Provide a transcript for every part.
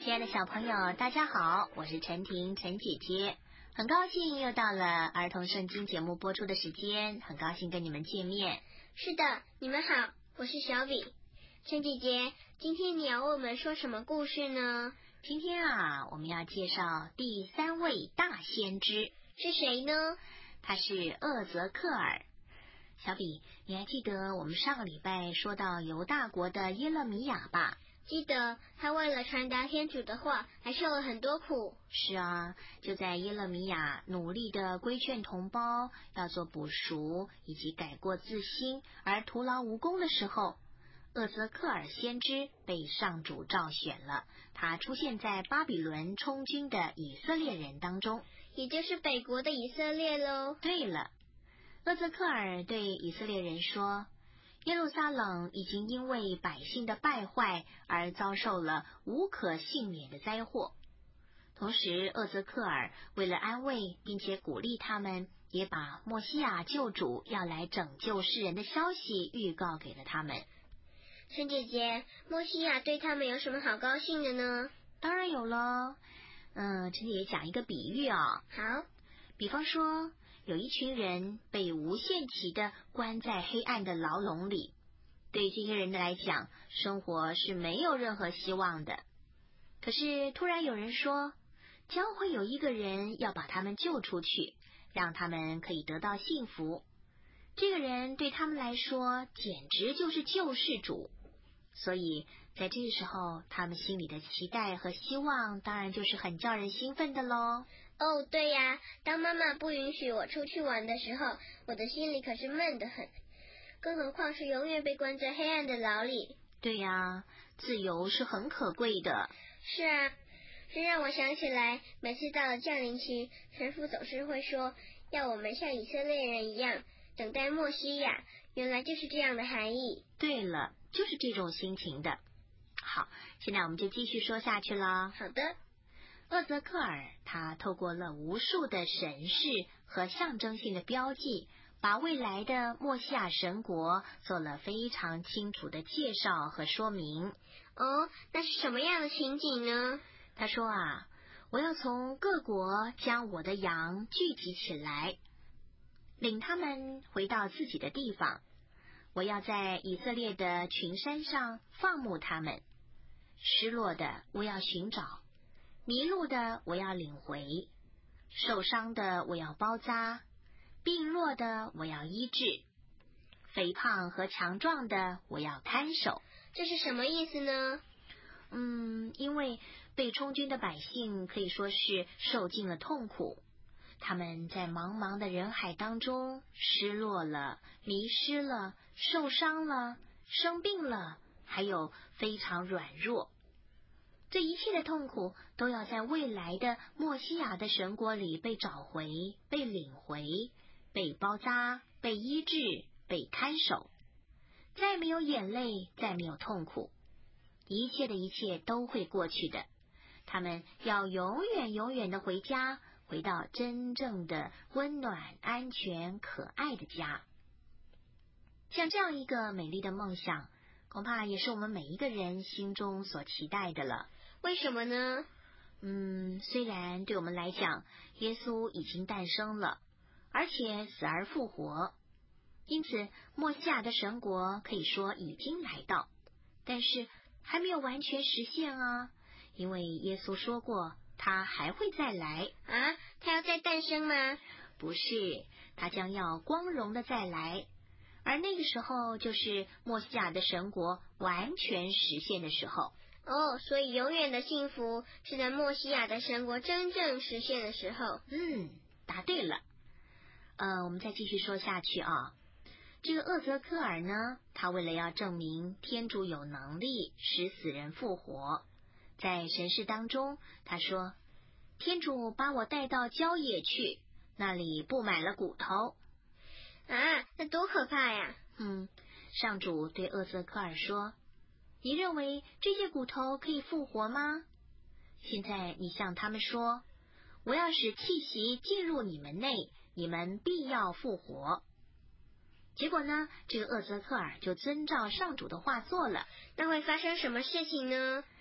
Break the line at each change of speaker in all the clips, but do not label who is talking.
亲爱的小朋友，大家好，我是陈婷，陈姐姐，很高兴又到了儿童圣经节目播出的时间，很高兴跟你们见面。
是的，你们好，我是小比。陈姐姐，今天你要为我们说什么故事呢？
今天我们要介绍第3位大先知。
是谁呢？
他是厄泽克尔。小比，你还记得我们上个礼拜说到犹大国的耶勒米亚吧？
记得，他为了传达天主的话，还受了很多苦。
是啊，就在耶勒米亚努力的规劝同胞要做补赎以及改过自新而徒劳无功的时候，厄泽克尔先知被上主召选了，他出现在巴比伦充军的以色列人当中，
也就是北国的以色列咯。
对了，厄泽克尔对以色列人说，耶路撒冷已经因为百姓的败坏而遭受了无可幸免的灾祸。同时，厄泽克尔为了安慰并且鼓励他们，也把默西亚救主要来拯救世人的消息预告给了他们。
陈姐姐，默西亚对他们有什么好高兴的呢？
当然有了。陈姐姐讲一个比喻啊。
好。
比方说，有一群人被无限期的关在黑暗的牢笼里，对这些人来讲，生活是没有任何希望的。可是突然有人说，将会有一个人要把他们救出去，让他们可以得到幸福。这个人对他们来说简直就是救世主，所以在这个时候，他们心里的期待和希望当然就是很叫人兴奋的咯。
哦，对呀，当妈妈不允许我出去玩的时候，我的心里可是闷得很，更何况是永远被关在黑暗的牢里。
对呀，自由是很可贵的。
是啊，这让我想起来，每次到了降临期，神父总是会说，要我们像以色列人一样等待默西亚，原来就是这样的含义。
对了，就是这种心情的。好，现在我们就继续说下去了。
好的。
厄泽克尔他透过了无数的神事和象征性的标记，把未来的默西亚神国做了非常清楚的介绍和说明。
哦，那是什么样的情景呢？
他说我要从各国将我的羊聚集起来，领他们回到自己的地方。我要在以色列的群山上放牧他们，失落的我要寻找，迷路的我要领回，受伤的我要包扎，病弱的我要医治，肥胖和强壮的我要看守。
这是什么意思呢？
因为被充军的百姓可以说是受尽了痛苦，他们在茫茫的人海当中失落了，迷失了，受伤了，生病了，还有非常软弱。这一切的痛苦都要在未来的默西亚的神国里被找回，被领回，被包扎，被医治，被看守。再没有眼泪，再没有痛苦，一切的一切都会过去的。他们要永远永远的回家，回到真正的温暖、安全、可爱的家。像这样一个美丽的梦想，恐怕也是我们每一个人心中所期待的了。
为什么呢？
虽然对我们来讲，耶稣已经诞生了，而且死而复活，因此默西亚的神国可以说已经来到，但是还没有完全实现啊，因为耶稣说过他还会再来。
他要再诞生吗？
不是，他将要光荣的再来，而那个时候就是默西亚的神国完全实现的时候。
哦，所以永远的幸福是在默西亚的神国真正实现的时候。
答对了。我们再继续说下去啊。这个厄泽克尔呢，他为了要证明天主有能力使死人复活，在神事当中他说，天主把我带到郊野去，那里布满了骨头。
那多可怕呀！
上主对厄泽克尔说，你认为这些骨头可以复活吗？现在你向他们说，我要使气息进入你们内，你们必要复活。结果呢，这个厄泽克尔就遵照上主的话做了。
那会发生什么事情呢？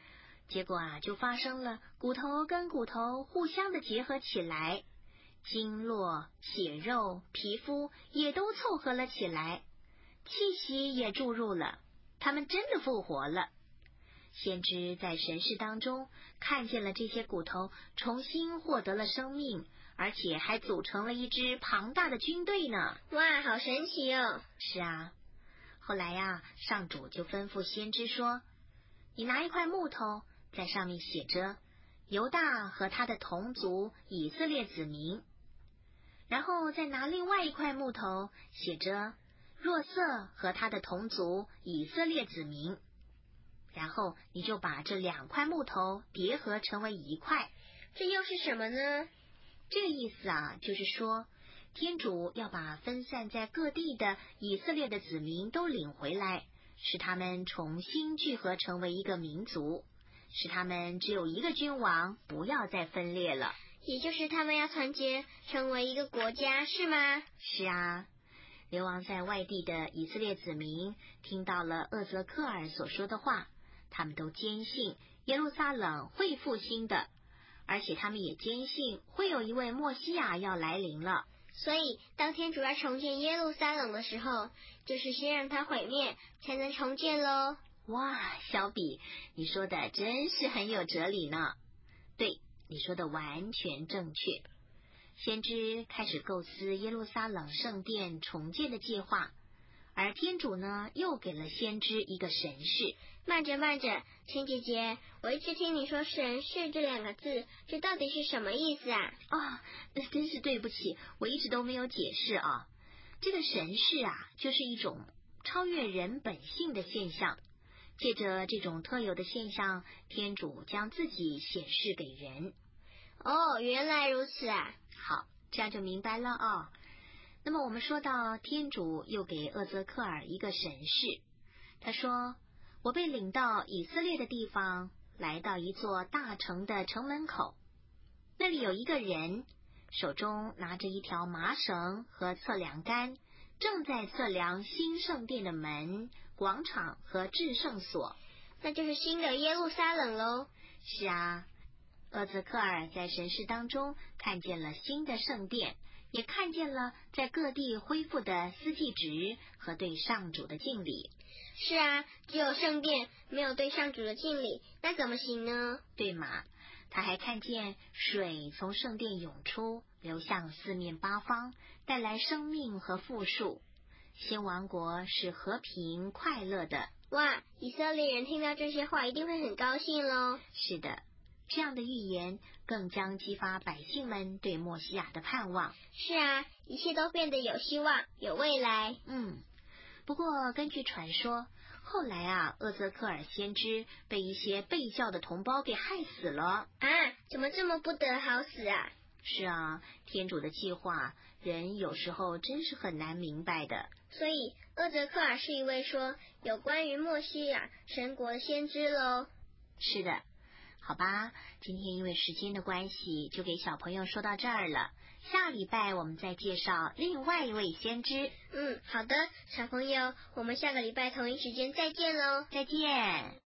结果啊，就发生了骨头跟骨头互相的结合起来，经络、血肉、皮肤也都凑合了起来，气息也注入了，他们真的复活了。先知在神视当中看见了这些骨头重新获得了生命，而且还组成了一支庞大的军队呢。
哇，好神奇哦！
是啊，后来呀，上主就吩咐先知说，你拿一块木头，在上面写着犹大和他的同族以色列子民，然后再拿另外一块木头，写着若瑟和他的同族以色列子民，然后你就把这2块木头叠合成为一块。
这又是什么呢？
这个意思啊，就是说天主要把分散在各地的以色列的子民都领回来，使他们重新聚合成为一个民族，使他们只有一个君王，不要再分裂了。
也就是他们要团结成为一个国家，是吗？
是啊，流亡在外地的以色列子民听到了厄泽克尔所说的话，他们都坚信耶路撒冷会复兴的，而且他们也坚信会有一位默西亚要来临了。
所以当天主要重建耶路撒冷的时候，就是先让它毁灭，才能重建咯。
哇，小比，你说的真是很有哲理呢。对，你说的完全正确。先知开始构思耶路撒冷圣殿重建的计划，而天主呢，又给了先知一个神示。
慢着，亲姐姐，我一直听你说神示这2个字，这到底是什么意思啊？
真是对不起，我一直都没有解释啊。这个神示啊，就是一种超越人本性的现象，借着这种特有的现象，天主将自己显示给人。
哦，原来如此啊。
好，这样就明白了啊。那么我们说到天主又给厄泽克尔一个神示，他说，我被领到以色列的地方，来到一座大城的城门口，那里有一个人，手中拿着一条麻绳和测量杆，正在测量新圣殿的门、广场和至圣所。
那就是新的耶路撒冷咯。
是啊，厄泽克尔在神视当中看见了新的圣殿，也看见了在各地恢复的司祭职和对上主的敬礼。
是啊，只有圣殿，没有对上主的敬礼，那怎么行呢？
对嘛，他还看见水从圣殿涌出，流向四面八方，带来生命和富庶。新王国是和平快乐的。
哇，以色列人听到这些话一定会很高兴咯。
是的，这样的预言更将激发百姓们对默西亚的盼望。
是啊，一切都变得有希望，有未来。
不过根据传说，后来啊，厄泽克尔先知被一些背教的同胞给害死了。
啊，怎么这么不得好死啊？
是啊，天主的计划，人有时候真是很难明白的。
所以厄泽克尔是一位说有关于默西亚神国的先知咯。
是的，好吧，今天因为时间的关系，就给小朋友说到这儿了。下礼拜我们再介绍另外一位先知。
好的，小朋友，我们下个礼拜同一时间再见咯。
再见。